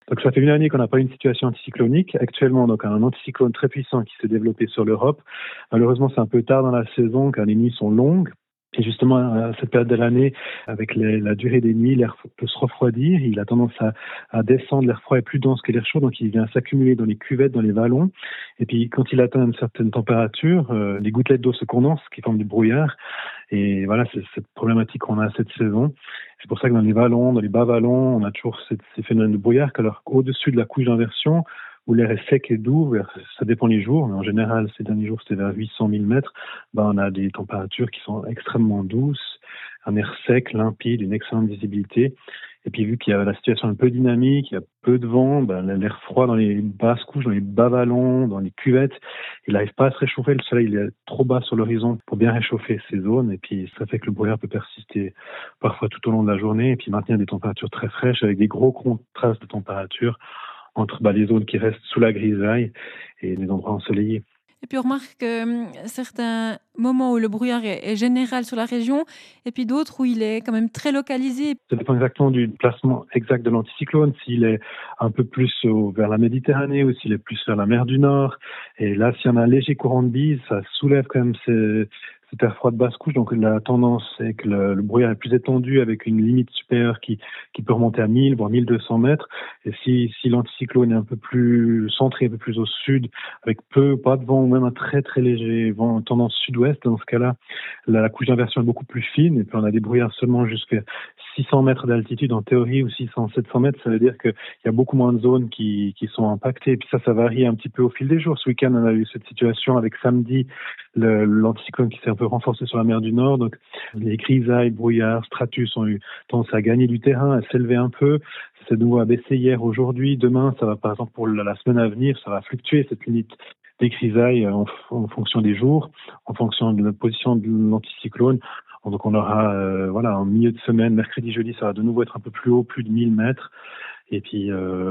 Donc ça fait une année qu'on n'a pas eu une situation anticyclonique. Actuellement, donc un anticyclone très puissant qui s'est développé sur l'Europe. Malheureusement, c'est un peu tard dans la saison car les nuits sont longues. Et justement, à cette période de l'année, avec la durée des nuits, l'air peut se refroidir. Il a tendance à descendre. L'air froid est plus dense que l'air chaud, donc il vient s'accumuler dans les cuvettes, dans les vallons. Et puis, quand il atteint une certaine température, les gouttelettes d'eau se condensent, qui forment du brouillard. Et voilà, c'est cette problématique qu'on a cette saison. C'est pour ça que dans les vallons, dans les bas vallons, on a toujours ces phénomènes de brouillard, alors qu'au-dessus de la couche d'inversion, où l'air est sec et doux, ça dépend des jours, mais en général, ces derniers jours, c'était vers 800 000 mètres, on a des températures qui sont extrêmement douces, un air sec, limpide, une excellente visibilité. Et puis, vu qu'il y a la situation un peu dynamique, il y a peu de vent, l'air froid dans les basses couches, dans les bas vallons, dans les cuvettes, il n'arrive pas à se réchauffer. Le soleil, il est trop bas sur l'horizon pour bien réchauffer ces zones. Et puis, ça fait que le brouillard peut persister parfois tout au long de la journée et puis maintenir des températures très fraîches avec des gros contrastes de température entre les zones qui restent sous la grisaille et les endroits ensoleillés. Et puis on remarque certains moments où le brouillard est général sur la région et puis d'autres où il est quand même très localisé. Ça dépend exactement du placement exact de l'anticyclone, s'il est un peu plus vers la Méditerranée ou s'il est plus vers la mer du Nord. Et là, s'il y en a un léger courant de bise, ça soulève quand même cet air froid de basse couche. Donc la tendance est que le brouillard est plus étendu avec une limite supérieure qui peut remonter à 1000 voire 1200 mètres. Et si l'anticyclone est un peu plus centré, un peu plus au sud, avec pas de vent ou même un très très léger vent tendance sud-ouest, dans ce cas-là, la couche d'inversion est beaucoup plus fine et puis on a des brouillards seulement jusqu'à 600 mètres d'altitude en théorie ou 600, 700 mètres. Ça veut dire qu'il y a beaucoup moins de zones qui sont impactées. Et puis ça varie un petit peu au fil des jours. Ce week-end, on a eu cette situation avec samedi, l'anticyclone qui s'est un peu renforcé sur la mer du Nord. Donc les grisailles, brouillards, stratus ont eu tendance à gagner du terrain, à s'élever un peu. C'est de nouveau abaissé hier, aujourd'hui, demain. Ça va, par exemple, pour la semaine à venir, ça va fluctuer cette limite des grisailles en fonction des jours, en fonction de la position de l'anticyclone. Donc on aura, en milieu de semaine, mercredi, jeudi, ça va de nouveau être un peu plus haut, plus de 1000 mètres. Et puis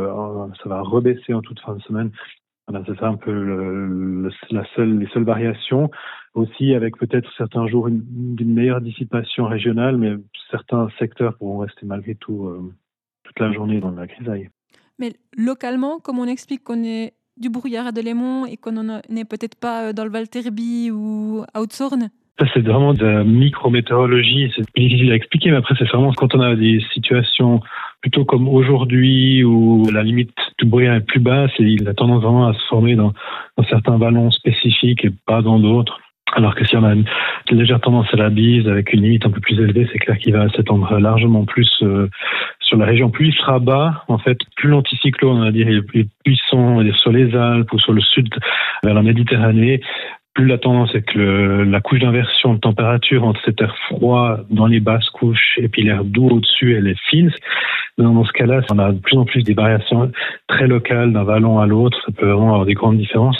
ça va rebaisser en toute fin de semaine. Voilà, c'est ça un peu les seules variations. Aussi avec peut-être certains jours d'une meilleure dissipation régionale, mais certains secteurs pourront rester malgré tout toute la journée dans la grisaille. Mais localement, comme on explique qu'on est du brouillard à Delémont et qu'on n'est peut-être pas dans le Val Terbi ou à Haute-Saône? Ça, c'est vraiment de la micrométéorologie. C'est difficile à expliquer, mais après, c'est vraiment quand on a des situations plutôt comme aujourd'hui où la limite du brouillard est plus basse et il a tendance vraiment à se former dans certains vallons spécifiques et pas dans d'autres. Alors que si on a une légère tendance à la bise avec une limite un peu plus élevée, c'est clair qu'il va s'étendre largement plus sur la région. Plus il sera bas, en fait, plus l'anticyclone, on va dire, est puissant, on va dire, sur les Alpes ou sur le sud vers la Méditerranée, plus la tendance est que la couche d'inversion de température entre cet air froid dans les basses couches et puis l'air doux au-dessus, elle est fine. Dans ce cas-là, on a de plus en plus des variations très locales d'un vallon à l'autre. Ça peut vraiment avoir des grandes différences.